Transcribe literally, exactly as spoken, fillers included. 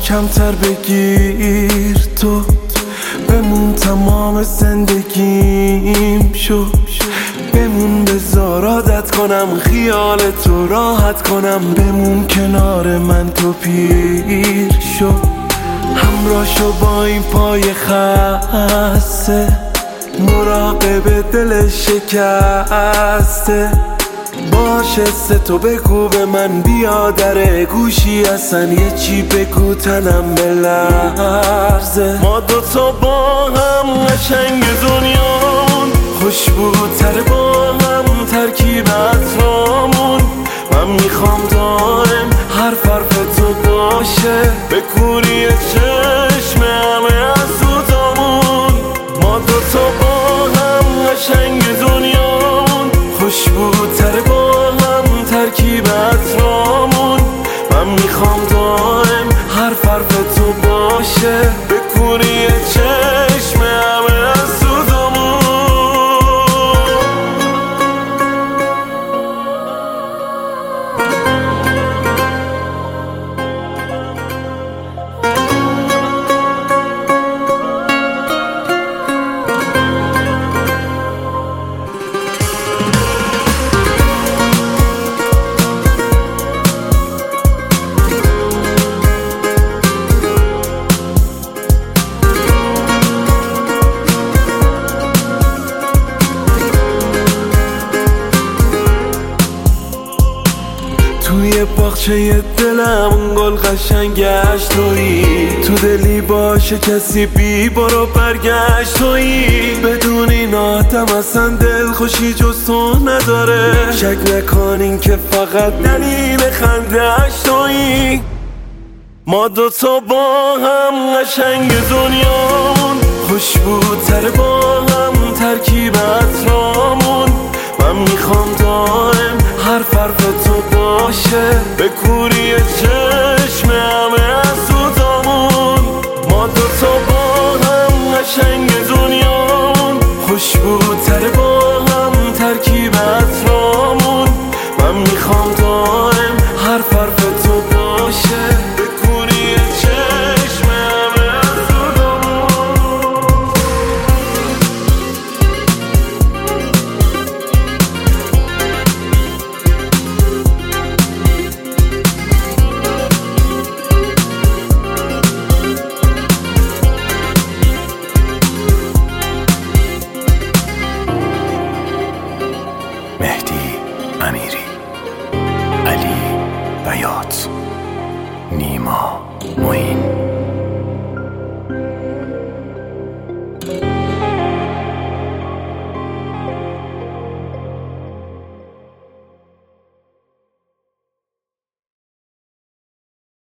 محکمتر بگیر تو، بمون تمام زندگیم شو، بمون بذار عادت کنم خیال تو راحت کنم، بمون کنار من تو پیر شو، همراه شو با این پای خسته، مراقب دل شکسته، باشه سه تو بگو به من بیا در گوشی اصلا یه چی بگو تنم بلرزه. ما دوتا با هم قشنگ دنیامون، خوشبوتر با هم ترکیب اطرامون، من میخوام دائم حرف حرف تو باشه به کوری چشم همه از سودامون. ما دوتا با هم قشنگ دنیامون، خوشبوتر با هم ترکیب اطرامون، من میخوام دائم حرف حرف تو باشه به کوری چشم همه از سودامون. توی باغچه دلم گل قشنگش تویی، تو دلی باشه کسی بی برو برگشت تویی، بدون این آدم اصلا دل خوشی جز تو نداره، شک نکنین که فقط دلیل خنده‌اش تویی. ما دوتا با هم قشنگ دنیامون، خوشبوتر با هم ترکیب اطرامون، من میخوام دائم حرف حرف تو باشه به کوری چشم همه از سودامون. ما دوتا با هم قشنگ دنیامون، خوشبوتر با هم ترکیب اطرامون، من میخوام دائم حرف حرف تو باشه به کوری چشم همه از سودامون. مهدی امیری، علی بیات، نیما معین.